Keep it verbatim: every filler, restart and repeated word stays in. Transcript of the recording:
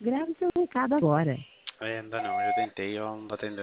Grave seu recado agora. É, ainda não, eu já tentei, ela não tá atendendo.